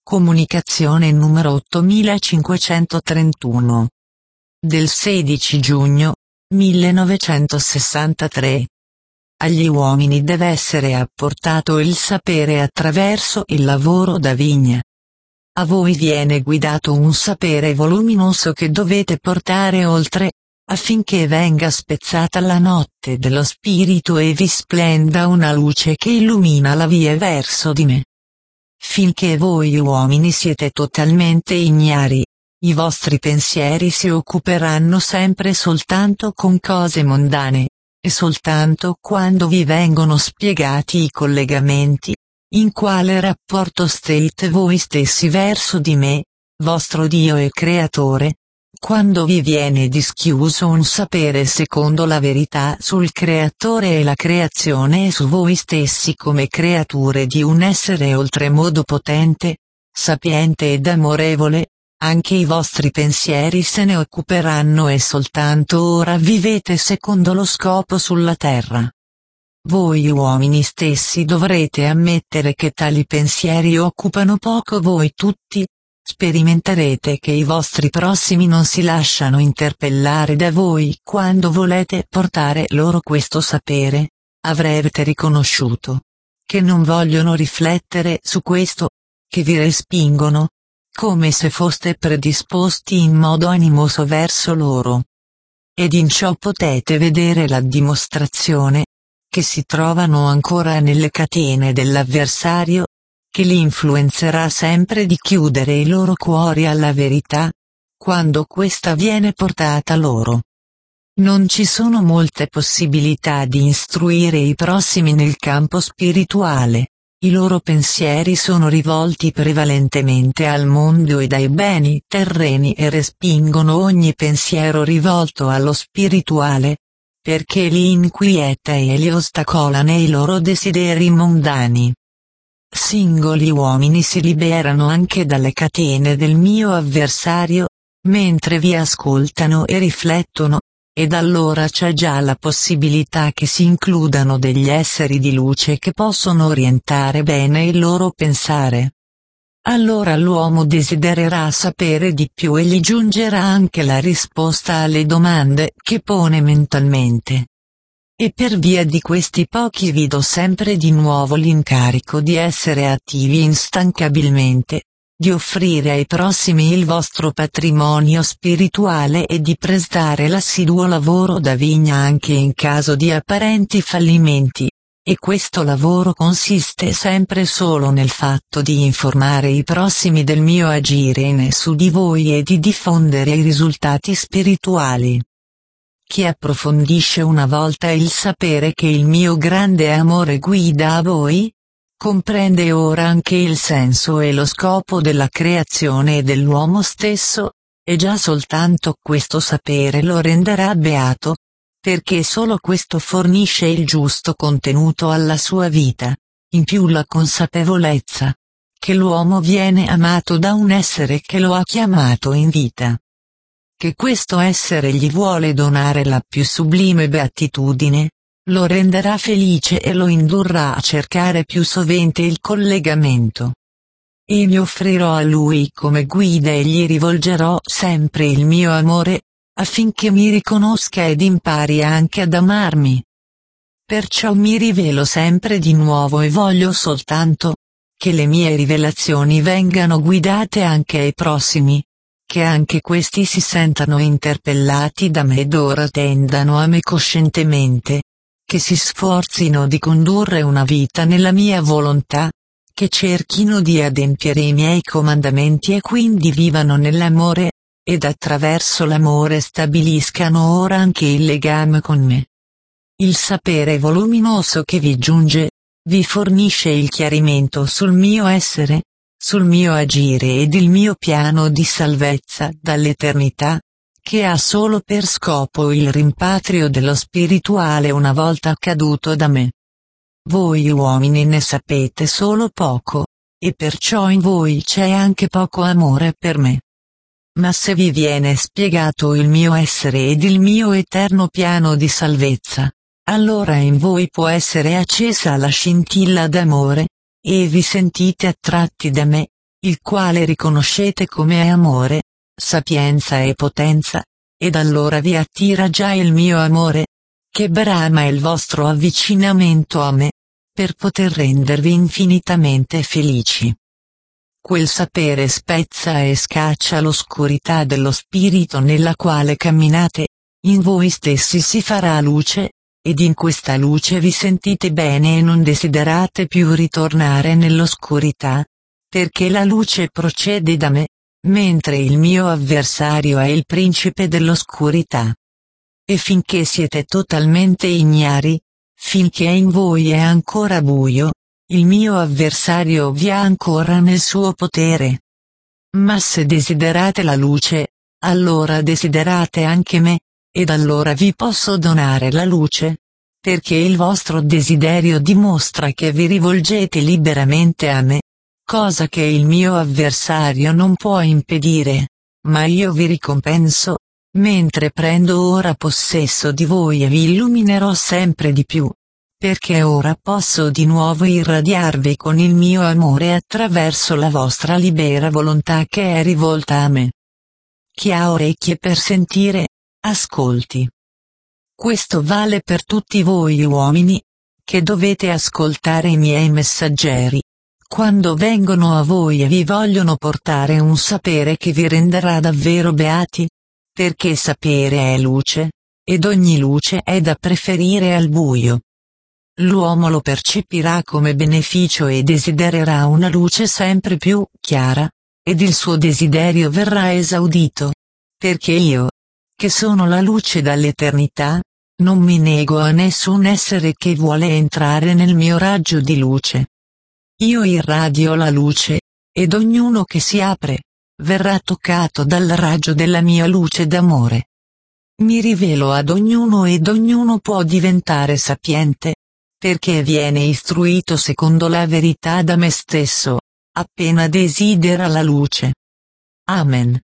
Comunicazione numero 8531. Del 16 giugno 1963. Agli uomini deve essere apportato il sapere attraverso il lavoro da vigna. A voi viene guidato un sapere voluminoso che dovete portare oltre, affinché venga spezzata la notte dello spirito e vi splenda una luce che illumina la via verso di me. Finché voi uomini siete totalmente ignari, i vostri pensieri si occuperanno sempre soltanto con cose mondane, e soltanto quando vi vengono spiegati i collegamenti, in quale rapporto state voi stessi verso di me, vostro Dio e Creatore, quando vi viene dischiuso un sapere secondo la verità sul Creatore e la creazione e su voi stessi come creature di un essere oltremodo potente, sapiente ed amorevole, anche i vostri pensieri se ne occuperanno e soltanto ora vivete secondo lo scopo sulla terra. Voi uomini stessi dovrete ammettere che tali pensieri occupano poco voi tutti. Sperimenterete che i vostri prossimi non si lasciano interpellare da voi quando volete portare loro questo sapere. Avrete riconosciuto che non vogliono riflettere su questo, che vi respingono, come se foste predisposti in modo animoso verso loro. Ed in ciò potete vedere la dimostrazione, che si trovano ancora nelle catene dell'avversario, che li influenzerà sempre di chiudere i loro cuori alla verità, quando questa viene portata loro. Non ci sono molte possibilità di istruire i prossimi nel campo spirituale, i loro pensieri sono rivolti prevalentemente al mondo e ai beni terreni e respingono ogni pensiero rivolto allo spirituale, perché li inquieta e li ostacola nei loro desideri mondani. Singoli uomini si liberano anche dalle catene del mio avversario, mentre vi ascoltano e riflettono, ed allora c'è già la possibilità che si includano degli esseri di luce che possono orientare bene il loro pensare. Allora l'uomo desidererà sapere di più e gli giungerà anche la risposta alle domande che pone mentalmente. E per via di questi pochi vi do sempre di nuovo l'incarico di essere attivi instancabilmente, di offrire ai prossimi il vostro patrimonio spirituale e di prestare l'assiduo lavoro da vigna anche in caso di apparenti fallimenti, e questo lavoro consiste sempre solo nel fatto di informare i prossimi del mio agire in e su di voi e di diffondere i risultati spirituali. Chi approfondisce una volta il sapere che il mio grande amore guida a voi, comprende ora anche il senso e lo scopo della creazione e dell'uomo stesso, e già soltanto questo sapere lo renderà beato, perché solo questo fornisce il giusto contenuto alla sua vita, in più la consapevolezza che l'uomo viene amato da un essere che lo ha chiamato in vita. Che questo essere gli vuole donare la più sublime beatitudine, lo renderà felice e lo indurrà a cercare più sovente il collegamento. E mi offrirò a lui come guida e gli rivolgerò sempre il mio amore, affinché mi riconosca ed impari anche ad amarmi. Perciò mi rivelo sempre di nuovo e voglio soltanto che le mie rivelazioni vengano guidate anche ai prossimi, che anche questi si sentano interpellati da me ed ora tendano a me coscientemente, che si sforzino di condurre una vita nella mia volontà, che cerchino di adempiere i miei comandamenti e quindi vivano nell'amore, ed attraverso l'amore stabiliscano ora anche il legame con me. Il sapere voluminoso che vi giunge, vi fornisce il chiarimento sul mio essere, sul mio agire ed il mio piano di salvezza dall'eternità, che ha solo per scopo il rimpatrio dello spirituale una volta caduto da me. Voi uomini ne sapete solo poco, e perciò in voi c'è anche poco amore per me. Ma se vi viene spiegato il mio essere ed il mio eterno piano di salvezza, allora in voi può essere accesa la scintilla d'amore, e vi sentite attratti da me, il quale riconoscete come è amore, sapienza e potenza, ed allora vi attira già il mio amore, che brama il vostro avvicinamento a me, per poter rendervi infinitamente felici. Quel sapere spezza e scaccia l'oscurità dello spirito nella quale camminate, in voi stessi si farà luce, ed in questa luce vi sentite bene e non desiderate più ritornare nell'oscurità, perché la luce procede da me, mentre il mio avversario è il principe dell'oscurità. E finché siete totalmente ignari, finché in voi è ancora buio, il mio avversario vi ha ancora nel suo potere. Ma se desiderate la luce, allora desiderate anche me, ed allora vi posso donare la luce, perché il vostro desiderio dimostra che vi rivolgete liberamente a me, cosa che il mio avversario non può impedire, ma io vi ricompenso, mentre prendo ora possesso di voi e vi illuminerò sempre di più, perché ora posso di nuovo irradiarvi con il mio amore attraverso la vostra libera volontà che è rivolta a me. Chi ha orecchie per sentire, ascolti. Questo vale per tutti voi uomini, che dovete ascoltare i miei messaggeri, quando vengono a voi e vi vogliono portare un sapere che vi renderà davvero beati, perché sapere è luce, ed ogni luce è da preferire al buio. L'uomo lo percepirà come beneficio e desidererà una luce sempre più chiara, ed il suo desiderio verrà esaudito, perché io, che sono la luce dall'eternità, non mi nego a nessun essere che vuole entrare nel mio raggio di luce. Io irradio la luce, ed ognuno che si apre, verrà toccato dal raggio della mia luce d'amore. Mi rivelo ad ognuno ed ognuno può diventare sapiente, perché viene istruito secondo la verità da me stesso, appena desidera la luce. Amen.